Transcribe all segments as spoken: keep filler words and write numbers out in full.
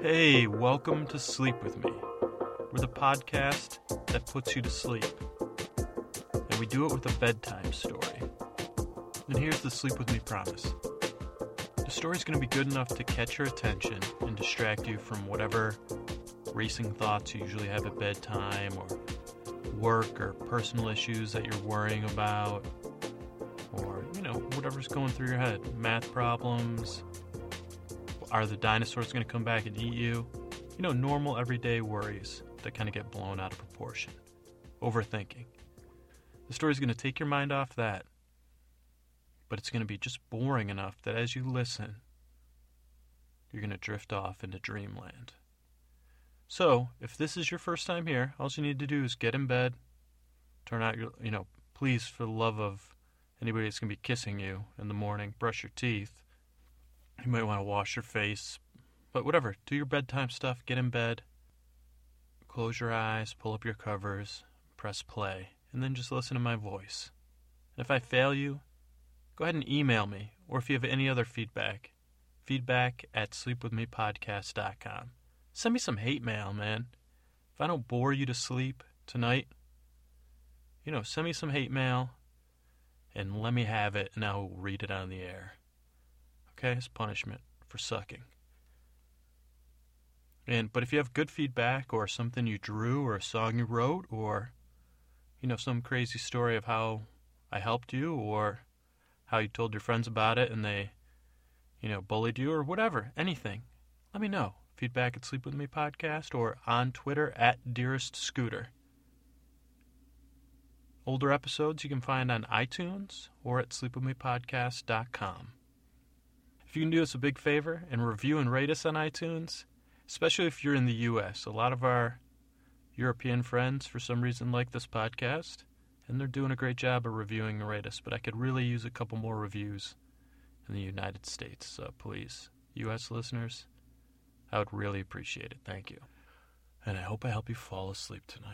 Hey, welcome to Sleep With Me. We're the podcast that puts you to sleep. And we do it with a bedtime story. And here's the Sleep With Me promise. The story's going to be good enough to catch your attention and distract you from whatever racing thoughts you usually have at bedtime, or work or personal issues that you're worrying about, or, you know, whatever's going through your head. Math problems. Are the dinosaurs going to come back and eat you? You know, normal everyday worries that kind of get blown out of proportion. Overthinking. The story's going to take your mind off that, but it's going to be just boring enough that as you listen, you're going to drift off into dreamland. So, if this is your first time here, all you need to do is get in bed, turn out your, you know, please, for the love of anybody that's going to be kissing you in the morning, brush your teeth. You might want to wash your face, but whatever. Do your bedtime stuff, get in bed, close your eyes, pull up your covers, press play, and then just listen to my voice. And if I fail you, go ahead and email me, or if you have any other feedback, feedback at sleep with me podcast dot com. Send me some hate mail, man. If I don't bore you to sleep tonight, you know, send me some hate mail and let me have it, and I'll read it on the air. Okay, it's punishment for sucking. And but if you have good feedback, or something you drew, or a song you wrote, or, you know, some crazy story of how I helped you, or how you told your friends about it and they, you know, bullied you, or whatever, anything, let me know. Feedback at Sleep With Me Podcast, or on Twitter at Dearest Scooter. Older episodes you can find on iTunes or at sleep with me podcast dot com. If you can do us a big favor and review and rate us on iTunes, especially if you're in the U S. A lot of our European friends, for some reason, like this podcast, and they're doing a great job of reviewing and rate us, but I could really use a couple more reviews in the United States. So please, U S listeners, I would really appreciate it. Thank you. And I hope I help you fall asleep tonight.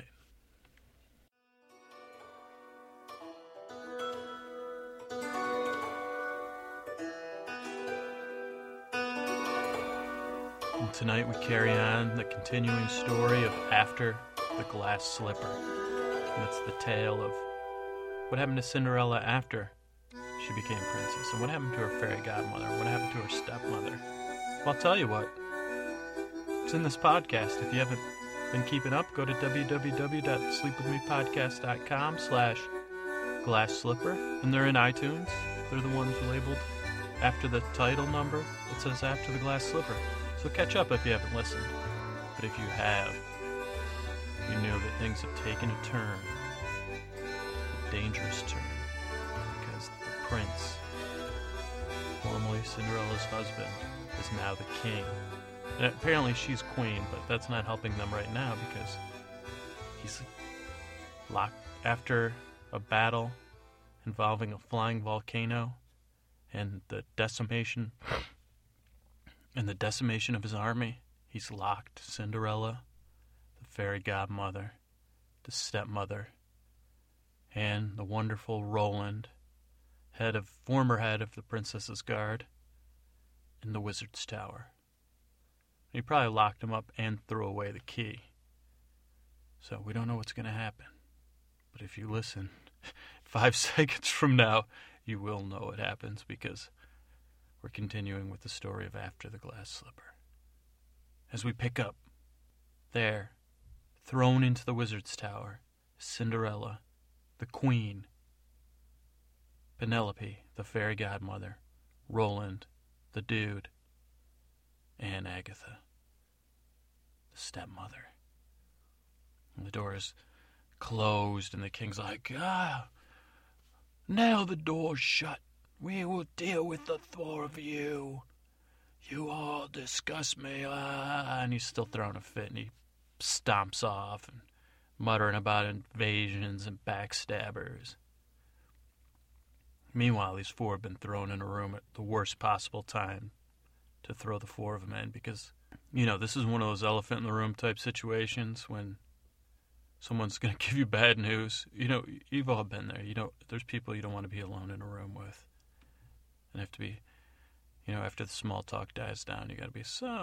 And tonight we carry on the continuing story of After the Glass Slipper. And it's the tale of what happened to Cinderella after she became princess, and what happened to her fairy godmother, what happened to her stepmother. Well, I'll tell you what. It's in this podcast. If you haven't been keeping up, go to w w w dot sleep with me podcast dot com slash glass slipper, and they're in iTunes. They're the ones labeled after the title number. It says After the Glass Slipper. So catch up if you haven't listened. But if you have, you know that things have taken a turn, a dangerous turn, because the prince, formerly Cinderella's husband, is now the king. And apparently she's queen, but that's not helping them right now, because he's locked after a battle involving a flying volcano and the decimation and the decimation of his army. He's locked Cinderella, the fairy godmother, the stepmother, and the wonderful Roland, head of former head of the princess's guard, in the wizard's tower. He probably locked him up and threw away the key. So we don't know what's going to happen. But if you listen, five seconds from now, you will know what happens, because we're continuing with the story of After the Glass Slipper. As we pick up, there, thrown into the wizard's tower, Cinderella, the queen, Penelope, the fairy godmother, Roland, the dude, and Agatha, the stepmother. And the door is closed, and the king's like, ah, now the door's shut. We will deal with the four of you. You all disgust me. Ah. And he's still throwing a fit, and he stomps off and muttering about invasions and backstabbers. Meanwhile, these four have been thrown in a room at the worst possible time to throw the four of them in, because, you know, this is one of those elephant in the room type situations when someone's going to give you bad news. You know, you've all been there. You know, there's people you don't want to be alone in a room with. And have to be, you know, after the small talk dies down, you got to be, so,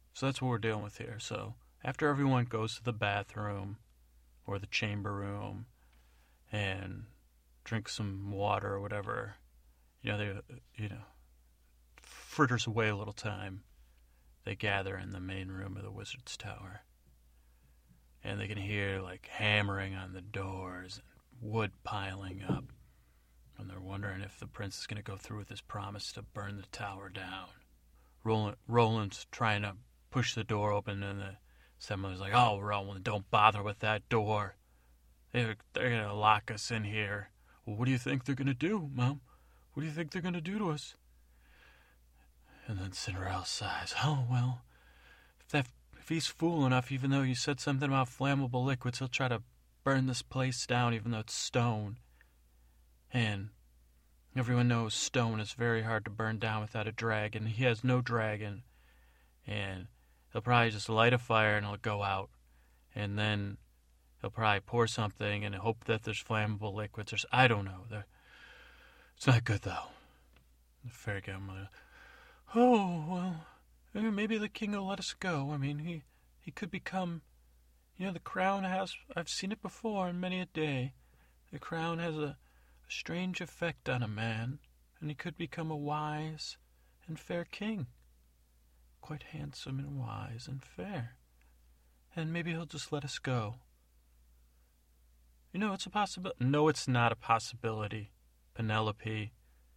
So that's what we're dealing with here. So after everyone goes to the bathroom or the chamber room and drinks some water or whatever, you know, they, you know, fritters away a little time, they gather in the main room of the Wizard's Tower. And they can hear, like, hammering on the doors and wood piling up. And they're wondering if the prince is going to go through with his promise to burn the tower down. Roland, Roland's trying to push the door open, and the assembly's like, "Oh, Roland, don't bother with that door. They're, they're going to lock us in here." "Well, what do you think they're going to do, Mom? What do you think they're going to do to us?" And then Cinderella sighs. "Oh, well, if, that, if he's fool enough, even though you said something about flammable liquids, he'll try to burn this place down even though it's stone. And everyone knows stone is very hard to burn down without a dragon. He has no dragon. And he'll probably just light a fire and it'll go out. And then he'll probably pour something and hope that there's flammable liquids. Or, I don't know. They're, it's not good, though." The fairy godmother, "Oh, well, maybe the king will let us go. I mean, he, he could become, you know, the crown has, I've seen it before in many a day. The crown has a, a strange effect on a man, and he could become a wise and fair king. Quite handsome and wise and fair. And maybe he'll just let us go." "You know, it's a possibility." "No, it's not a possibility, Penelope.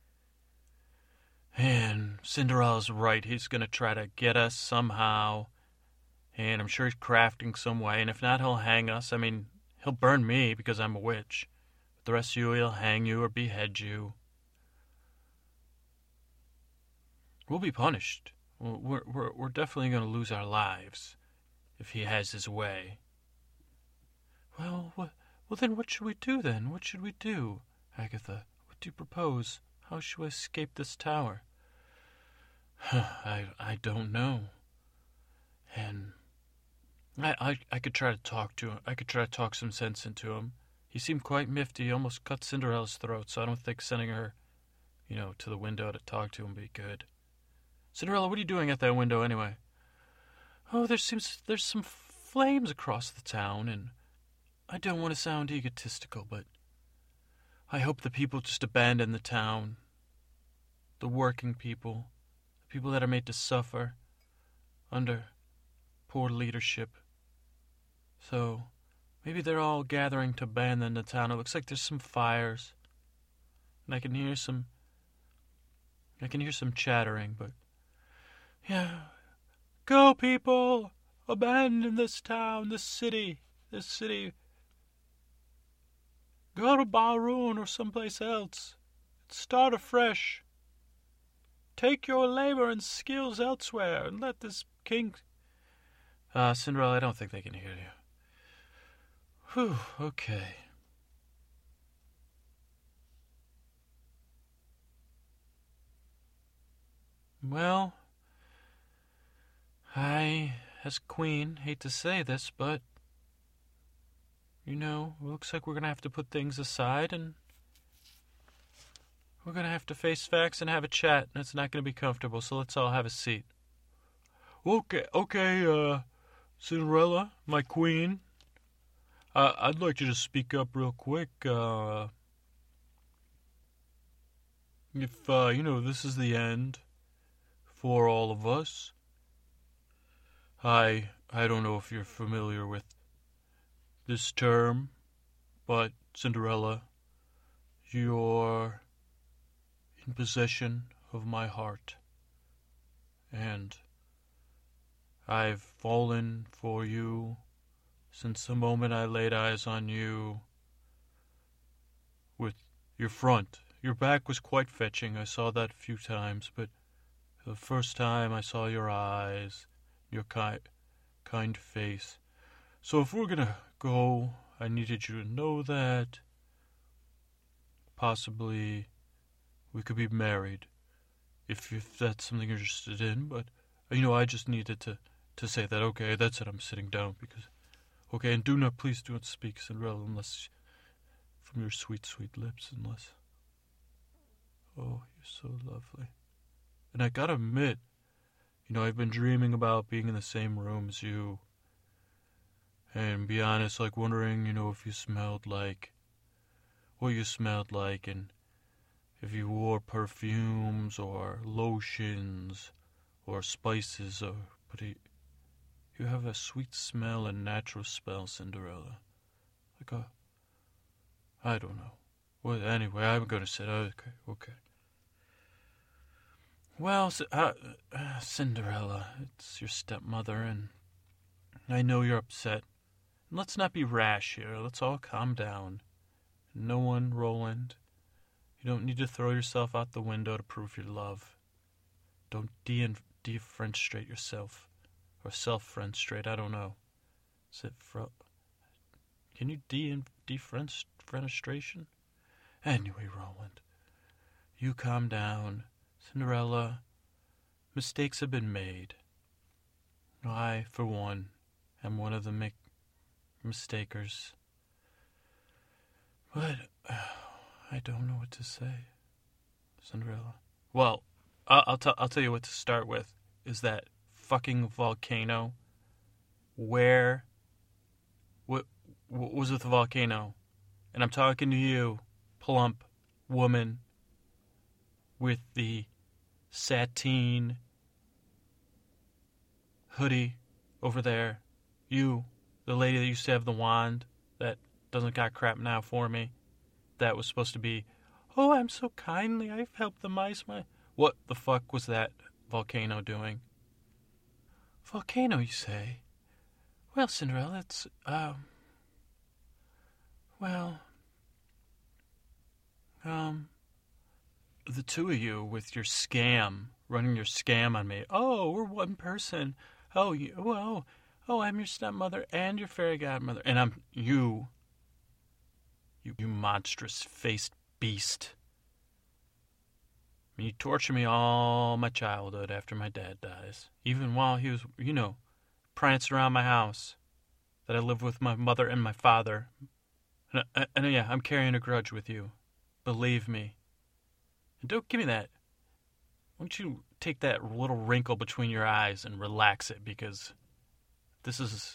And Cinderella's right. He's going to try to get us somehow. And I'm sure he's crafting some way. And if not, he'll hang us. I mean, he'll burn me because I'm a witch. But the rest of you, he'll hang you or behead you. We'll be punished. We're, we're, we're definitely going to lose our lives if he has his way." Well, what, well, then what should we do then? What should we do, Agatha? What do you propose? How shall we escape this tower?" I I don't know. And I, I I could try to talk to him. I could try to talk some sense into him. He seemed quite miffed. He almost cut Cinderella's throat, so I don't think sending her, you know, to the window to talk to him would be good. "Cinderella, what are you doing at that window anyway?" "Oh, there seems there's some flames across the town, and I don't want to sound egotistical, but I hope the people just abandon the town. The working people, the people that are made to suffer under poor leadership. So maybe they're all gathering to abandon the town. It looks like there's some fires, and I can hear some, I can hear some chattering, but yeah. Go, people! Abandon this town, this city, this city. Go to Barun or someplace else. Start afresh. Take your labor and skills elsewhere, and let this king..." Uh, Cinderella, I don't think they can hear you. Whew, okay. Well, I, as queen, hate to say this, but you know, it looks like we're going to have to put things aside, and we're going to have to face facts and have a chat, and it's not going to be comfortable, so let's all have a seat. Okay, okay, uh, Cinderella, my queen, uh, I'd like you to speak up real quick. Uh, if, uh, you know, this is the end for all of us. I, I don't know if you're familiar with this term, but Cinderella, you're in possession of my heart, and I've fallen for you since the moment I laid eyes on you. With your front, your back was quite fetching. I saw that a few times, but the first time I saw your eyes, your ki- kind face. So if we're gonna go, I needed you to know that possibly we could be married, if, if that's something you're interested in. But, you know, I just needed to, to say that, okay, that's it, I'm sitting down, because, okay, and do not, please do not speak, Cinderella, unless, from your sweet, sweet lips, unless, oh, you're so lovely. And I gotta admit, You know, I've been dreaming about being in the same room as you. And be honest, like wondering, you know, if you smelled like, what you smelled like, and if you wore perfumes or lotions or spices, or, but you, you have a sweet smell and natural smell, Cinderella. Like a, I don't know. Well, anyway, I'm gonna sit, okay, okay. Well, uh, uh, Cinderella, it's your stepmother, and I know you're upset. And let's not be rash here. Let's all calm down. No one, Roland. You don't need to throw yourself out the window to prove your love. Don't de- defenestrate yourself. Or self-fenestrate, I don't know. Is it fro- Can you de- defenestration? Anyway, Roland, you calm down. Cinderella, mistakes have been made. I, for one, am one of the mi- mistakers. But uh, I don't know what to say, Cinderella. Well, I'll, I'll, t- I'll tell you what to start with. Is that fucking volcano? Where? What, what was with the volcano? And I'm talking to you, plump woman with the sateen hoodie over there. You, the lady that used to have the wand that doesn't got crap now for me. That was supposed to be, oh, I'm so kindly, I've helped the mice. My What the fuck was that volcano doing? Volcano, you say? Well, Cinderella, it's, um, well, um, the two of you with your scam, running your scam on me. Oh, we're one person. Oh, you, well, oh, I'm your stepmother and your fairy godmother. And I'm you, you, you monstrous-faced beast. I mean, you torture me all my childhood after my dad dies. Even while he was, you know, prancing around my house that I lived with my mother and my father. And, and, and yeah, I'm carrying a grudge with you. Believe me. And don't give me that. Why don't you take that little wrinkle between your eyes and relax it, because this is...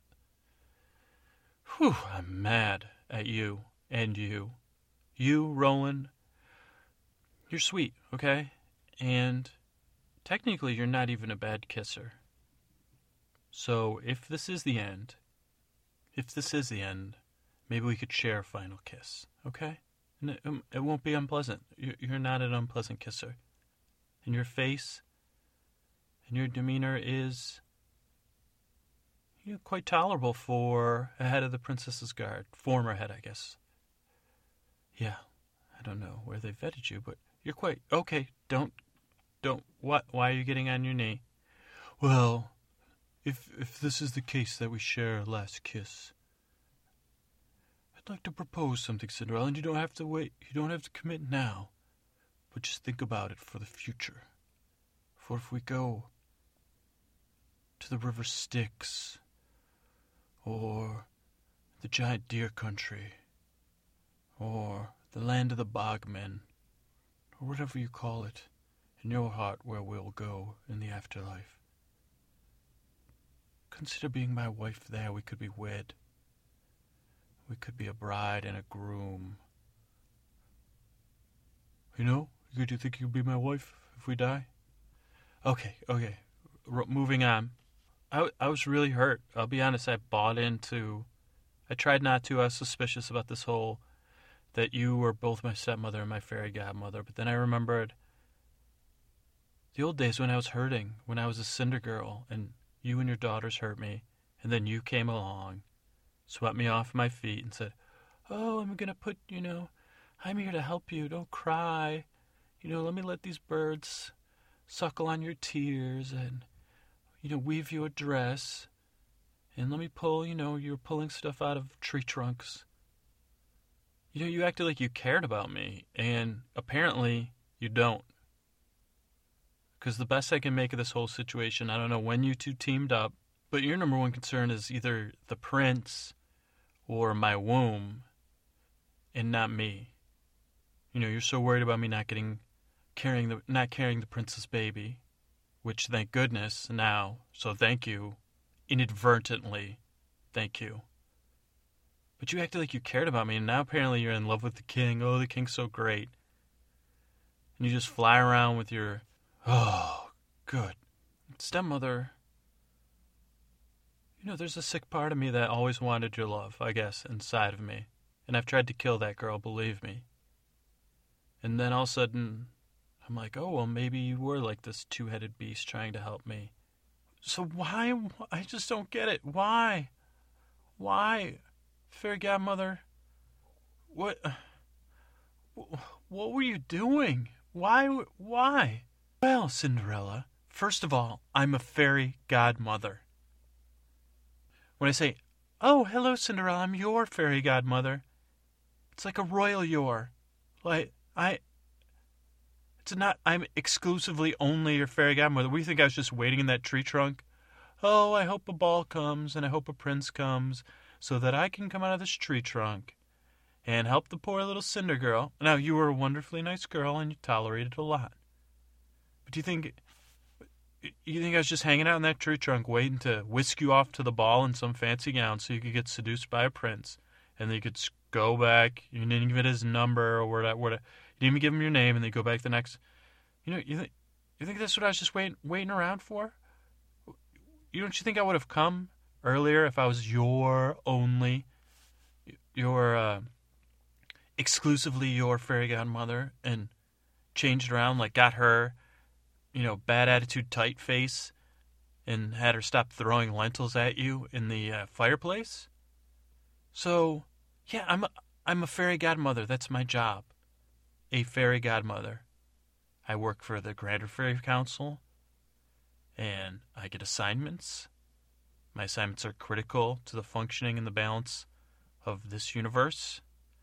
Whew, I'm mad at you and you. You, Roland, you're sweet, okay? And technically you're not even a bad kisser. So if this is the end, if this is the end, maybe we could share a final kiss, okay? And it, um, it won't be unpleasant. You're, you're not an unpleasant kisser. And your face and your demeanor is, you know, quite tolerable for a head of the Princess's Guard. Former head, I guess. Yeah, I don't know where they vetted you, but you're quite, okay, don't, don't, what, why are you getting on your knee? Well, if if this is the case that we share a last kiss, I'd like to propose something, Cinderella, and you don't have to wait, you don't have to commit now, but just think about it for the future. For if we go to the river Styx, or the giant deer country, or the land of the bogmen, or whatever you call it, in your heart where we'll go in the afterlife, consider being my wife there. We could be wed. We could be a bride and a groom. You know, could you think you'd be my wife if we die? Okay, okay, R- moving on. I, I was really hurt. I'll be honest, I bought into... I tried not to. I was suspicious about this whole... that you were both my stepmother and my fairy godmother. But then I remembered the old days when I was hurting, when I was a cinder girl, and you and your daughters hurt me. And then you came along, swept me off my feet and said, oh, I'm going to put, you know, I'm here to help you. Don't cry. You know, let me let these birds suckle on your tears and, you know, weave you a dress. And let me pull, you know, you're pulling stuff out of tree trunks. You know, you acted like you cared about me, and apparently you don't. Because the best I can make of this whole situation, I don't know when you two teamed up, but your number one concern is either the prince or my womb, and not me. You know, you're so worried about me not getting, carrying the, not carrying the prince's baby. which thank goodness now, so thank you, inadvertently, thank you. But you acted like you cared about me, and now apparently you're in love with the king. Oh, the king's so great. And you just fly around with your, oh, good. Stepmother, you know, there's a sick part of me that always wanted your love, I guess, inside of me. And I've tried to kill that girl, believe me. And then all of a sudden, I'm like, oh, well, maybe you were like this two-headed beast trying to help me. So why? I just don't get it. Why? Why? Fairy godmother, what, what were you doing? Why, why? Well, Cinderella, first of all, I'm a fairy godmother. When I say, oh, hello, Cinderella, I'm your fairy godmother, it's like a royal your. Like, I, it's not, I'm exclusively only your fairy godmother. What do you think, I was just waiting in that tree trunk? Oh, I hope a ball comes, and I hope a prince comes, so that I can come out of this tree trunk and help the poor little Cinder girl. Now, you were a wonderfully nice girl, and you tolerated a lot. But do you think, you think I was just hanging out in that tree trunk waiting to whisk you off to the ball in some fancy gown so you could get seduced by a prince, and then you could go back, you didn't give it his number, or whatever, whatever. You didn't even give him your name, and then you go back the next, you know, you think, you think that's what I was just waiting, waiting around for? You don't you think I would have come earlier if I was your only, your, uh, exclusively your fairy godmother, and changed around, like got her, you know, bad attitude tight face, and had her stop throwing lentils at you in the uh, fireplace? So, yeah, I'm a, I'm a fairy godmother. That's my job. A fairy godmother. I work for the Grander Fairy Council, and I get assignments. My assignments are critical to the functioning and the balance of this universe.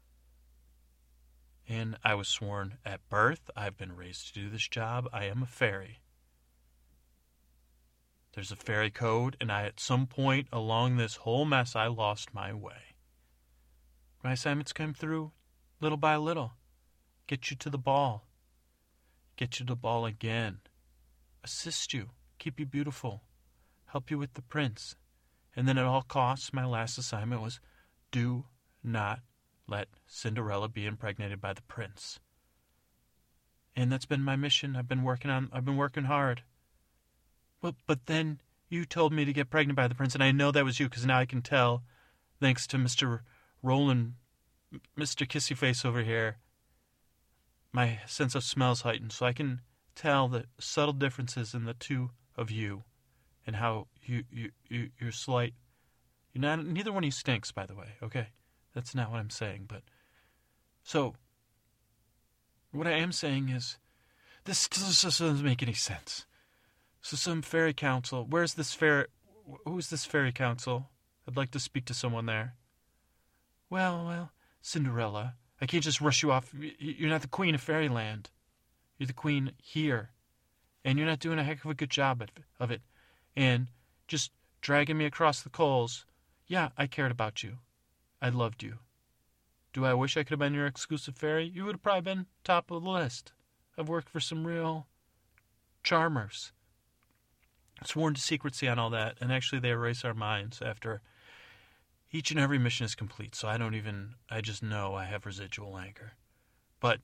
And I was sworn at birth. I've been raised to do this job. I am a fairy. There's a fairy code, and I, at some point along this whole mess, I lost my way. My assignments came through little by little. Get you to the ball. Get you to the ball again. Assist you. Keep you beautiful. Help you with the prince. And then at all costs, my last assignment was, do not let Cinderella be impregnated by the prince. And that's been my mission. I've been working on, I've been working hard. Well, but then you told me to get pregnant by the prince, and I know that was you, because now I can tell, thanks to Mister Roland, Mister Kissyface over here, my sense of smell's heightened, so I can tell the subtle differences in the two of you, and how you, you, you you're slight. You're not, neither one of you stinks, by the way, okay? That's not what I'm saying, but... So, what I am saying is, this doesn't make any sense. So some fairy council, where's this fairy, who's this fairy council? I'd like to speak to someone there. Well, well, Cinderella, I can't just rush you off. You're not the queen of fairyland. You're the queen here. And you're not doing a heck of a good job of it. And just dragging me across the coals. Yeah, I cared about you. I loved you. Do I wish I could have been your exclusive fairy? You would have probably been top of the list. I've worked for some real charmers. Sworn to secrecy on all that, and actually they erase our minds after each and every mission is complete, so I don't even, I just know I have residual anger. But,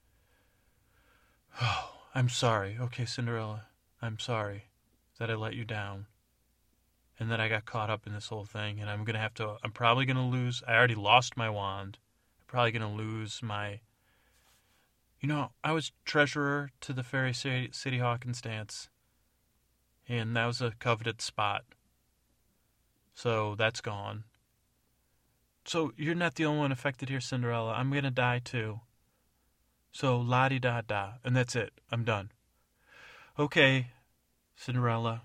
oh, I'm sorry. Okay, Cinderella, I'm sorry that I let you down, and that I got caught up in this whole thing, and I'm going to have to, I'm probably going to lose, I already lost my wand, I'm probably going to lose my, you know, I was treasurer to the Fairy City, City Hawkins dance, and that was a coveted spot, so that's gone. So you're not the only one affected here, Cinderella. I'm going to die too. So la-di-da-da, and that's it. I'm done. Okay, Cinderella.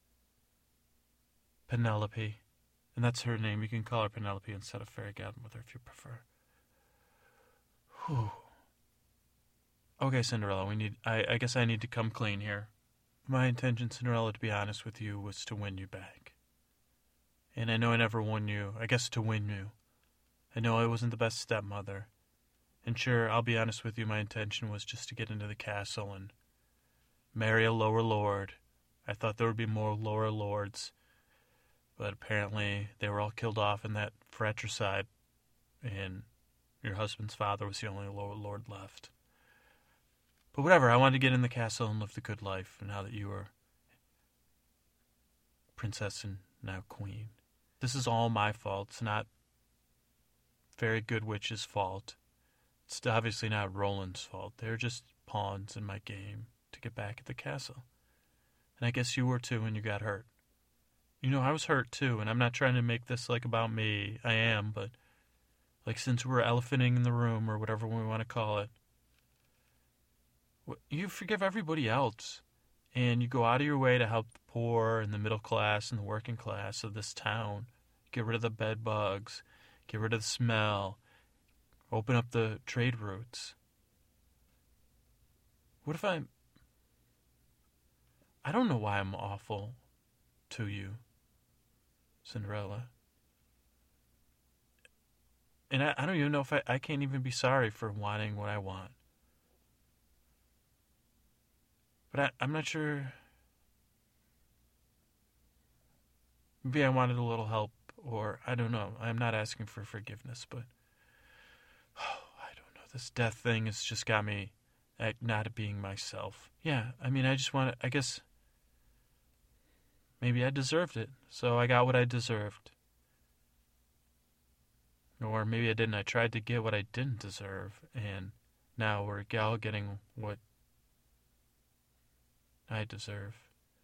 Penelope. And that's her name. You can call her Penelope instead of Fairy Godmother if you prefer. Whew. Okay, Cinderella, we need. I, I guess I need to come clean here. My intention, Cinderella, to be honest with you, was to win you back. And I know I never won you. I guess to win you. I know I wasn't the best stepmother. And sure, I'll be honest with you, my intention was just to get into the castle and marry a lower lord I thought there would be more lower lords, but apparently they were all killed off in that fratricide, and your husband's father was the only lower lord left. But whatever, I wanted to get in the castle and live the good life, now that you are princess and now queen. This is all my fault. It's not Fairy Good Witch's fault. It's obviously not Roland's fault. They're just pawns in my game to get back at the castle. And I guess you were too when you got hurt. You know, I was hurt too, and I'm not trying to make this like about me. I am, but like since we're elephanting in the room or whatever we want to call it, you forgive everybody else, and you go out of your way to help the poor and the middle class and the working class of this town. Get rid of the bed bugs, get rid of the smell, open up the trade routes. What if I'm... I don't know why I'm awful to you, Cinderella. And I, I don't even know if I... I can't even be sorry for wanting what I want. But I, I'm not sure... Maybe I wanted a little help, or I don't know. I'm not asking for forgiveness, but... Oh, I don't know. This death thing has just got me at not being myself. Yeah, I mean, I just want to... I guess... Maybe I deserved it, so I got what I deserved. Or maybe I didn't. I tried to get what I didn't deserve, and now we're all getting what I deserve.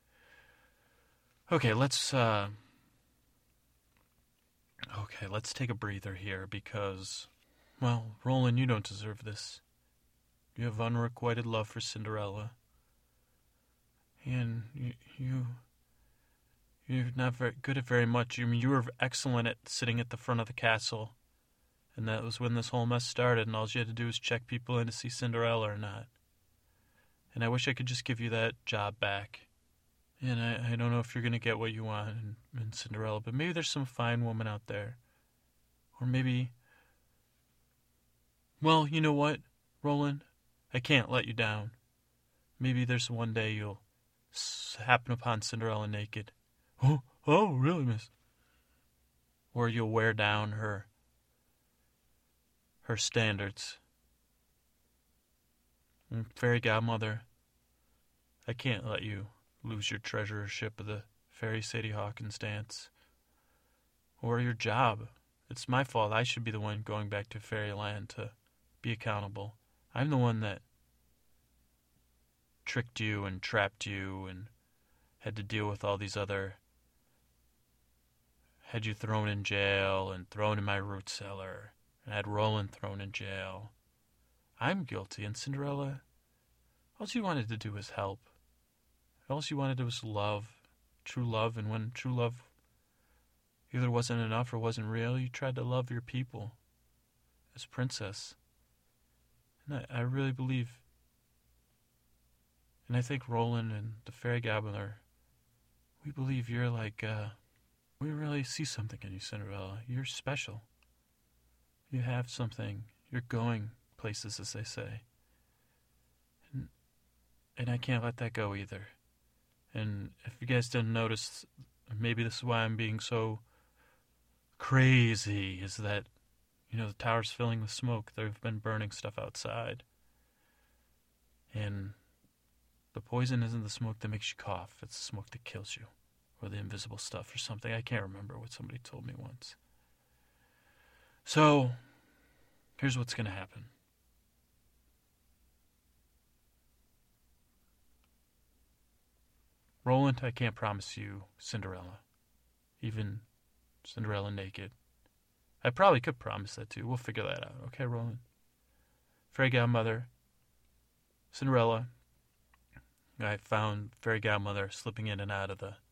Okay, let's, uh... Okay, let's take a breather here, because, well, Roland, you don't deserve this. You have unrequited love for Cinderella. And you... you You're not very good at very much. I mean, you were excellent at sitting at the front of the castle. And that was when this whole mess started, and all you had to do was check people in to see Cinderella or not. And I wish I could just give you that job back. And I, I don't know if you're going to get what you want in, in Cinderella, but maybe there's some fine woman out there. Or maybe... Well, you know what, Roland? I can't let you down. Maybe there's one day you'll happen upon Cinderella naked. Oh, oh, really, miss? Or you'll wear down her her standards. And Fairy Godmother, I can't let you lose your treasurership of the Fairy Sadie Hawkins dance. Or your job. It's my fault. I should be the one going back to Fairyland to be accountable. I'm the one that tricked you and trapped you and had to deal with all these other... Had you thrown in jail and thrown in my root cellar, and had Roland thrown in jail. I'm guilty, and Cinderella, all she wanted to do was help. All she wanted was love, true love, and when true love either wasn't enough or wasn't real, you tried to love your people as princess. And I, I really believe, and I think Roland and the Fairy Godmother, we believe you're like, uh, we really see something in you, Cinderella. You're special. You have something. You're going places, as they say. And, and I can't let that go either. And if you guys didn't notice, maybe this is why I'm being so crazy, is that, you know, the tower's filling with smoke. They've been burning stuff outside. And the poison isn't the smoke that makes you cough. It's the smoke that kills you. Or the invisible stuff or something. I can't remember what somebody told me once. So, here's what's going to happen. Roland, I can't promise you Cinderella. Even Cinderella naked. I probably could promise that too. We'll figure that out. Okay, Roland? Fairy Godmother. Cinderella. I found Fairy Godmother slipping in and out of the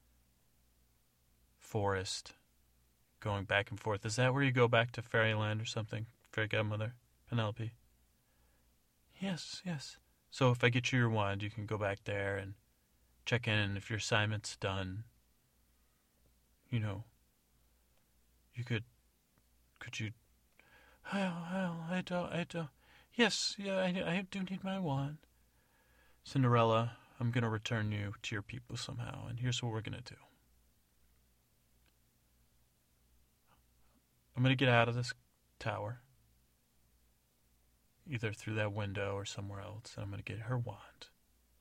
forest, going back and forth. Is that where you go back to Fairyland or something, Fairy Godmother? Penelope? Yes, yes. So if I get you your wand, you can go back there and check in if your assignment's done. You know, you could, could you, well, well, I don't, I don't, yes, yeah, I, I do need my wand. Cinderella, I'm going to return you to your people somehow, and here's what we're going to do. I'm going to get out of this tower, either through that window or somewhere else, and I'm going to get her wand.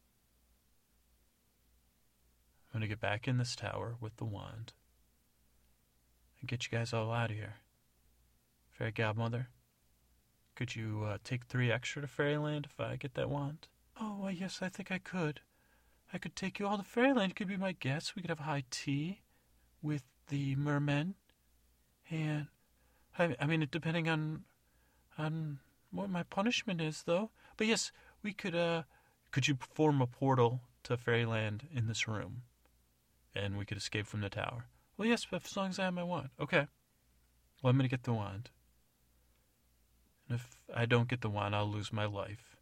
I'm going to get back in this tower with the wand and get you guys all out of here. Fairy Godmother, could you uh, take three extra to Fairyland if I get that wand? Oh, well, yes, I think I could. I could take you all to Fairyland. You could be my guest. We could have high tea with the mermen. And, I, I mean, depending on on what my punishment is, though. But yes, we could, uh, could you form a portal to Fairyland in this room? And we could escape from the tower. Well, yes, but as long as I have my wand. Okay. Well, I'm going to get the wand. And if I don't get the wand, I'll lose my life.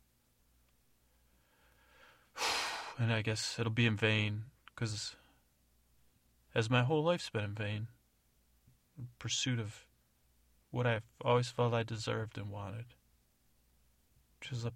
And I guess it'll be in vain, because as my whole life's been in vain, in pursuit of what I've always felt I deserved and wanted. Which is a...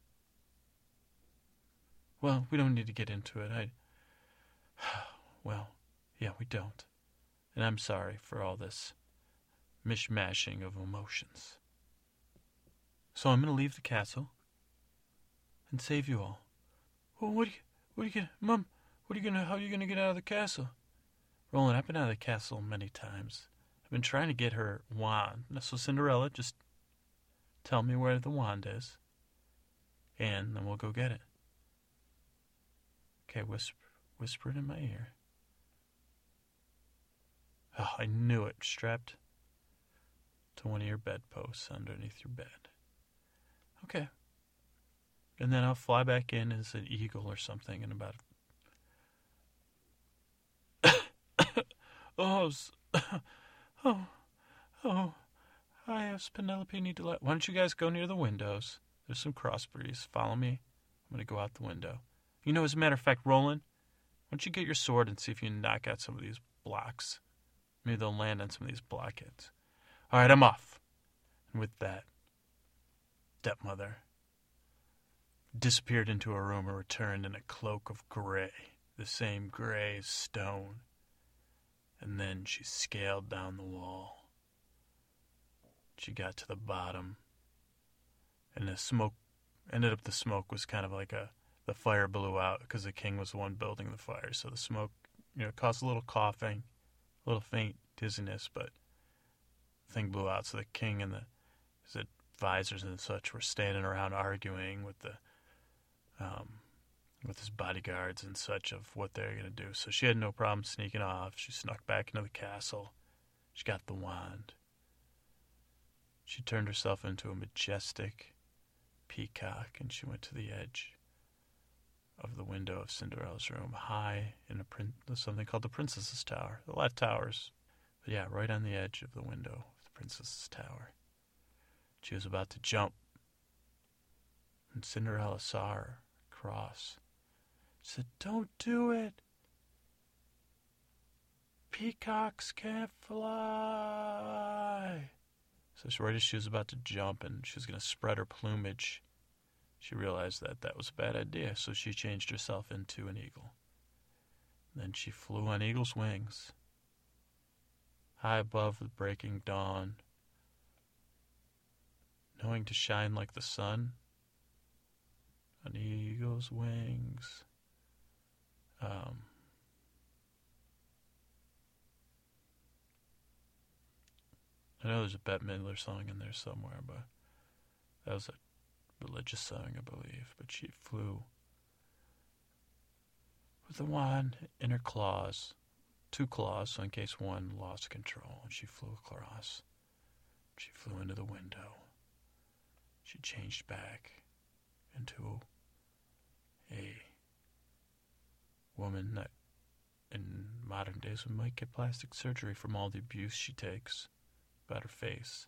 Well, we don't need to get into it. I... Well, yeah, we don't. And I'm sorry for all this mishmashing of emotions. So I'm going to leave the castle and save you all. Well, what are you, what are you gonna, Mom, what are you gonna, how are you gonna get out of the castle? Roland, I've been out of the castle many times. I've been trying to get her wand. So Cinderella, just tell me where the wand is, and then we'll go get it. Okay, whisper, whisper it in my ear. Oh, I knew it. Strapped to one of your bedposts underneath your bed. Okay. And then I'll fly back in as an eagle or something in about... oh, oh, oh, I have Penelope need to let... Why don't you guys go near the windows? There's some cross breeze. Follow me. I'm going to go out the window. You know, as a matter of fact, Roland, why don't you get your sword and see if you can knock out some of these blocks? Maybe they'll land on some of these blockheads. All right, I'm off. And with that, stepmother disappeared into a room and returned in a cloak of gray, the same gray as stone. And then she scaled down the wall. She got to the bottom, and the smoke, ended up the smoke was kind of like a, the fire blew out because the king was the one building the fire. So the smoke, you know, caused a little coughing, a little faint dizziness, but the thing blew out. So the king and the, his advisors and such were standing around arguing with the Um, with his bodyguards and such of what they're going to do. So she had no problem sneaking off. She snuck back into the castle. She got the wand. She turned herself into a majestic peacock, and she went to the edge of the window of Cinderella's room, high in a prin- something called the Princess's Tower. A lot of towers. But yeah, right on the edge of the window of the Princess's Tower. She was about to jump, and Cinderella saw her cross. She said, "Don't do it. Peacocks can't fly." So right as she was about to jump and she was going to spread her plumage, she realized that that was a bad idea, so she changed herself into an eagle. Then she flew on eagle's wings, high above the breaking dawn, knowing to shine like the sun. On eagle's wings. Um, I know there's a Bette Midler song in there somewhere, but that was a religious song, I believe. But she flew with the wand in her claws, two claws, so in case one lost control, and she flew across. She flew into the window. She changed back into a woman that in modern days we might get plastic surgery from all the abuse she takes about her face.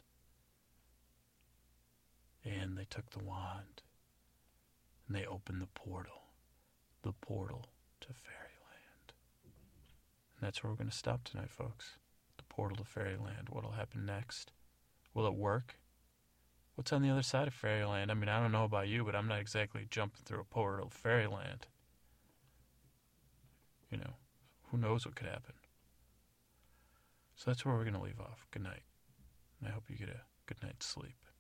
And they took the wand and they opened the portal, the portal to Fairyland. And that's where we're going to stop tonight, folks. The portal to Fairyland. What'll happen next? Will it work? What's on the other side of Fairyland? I mean, I don't know about you, but I'm not exactly jumping through a portal to Fairyland. you know, who knows what could happen. So that's where we're going to leave off. Good night. And I hope you get a good night's sleep.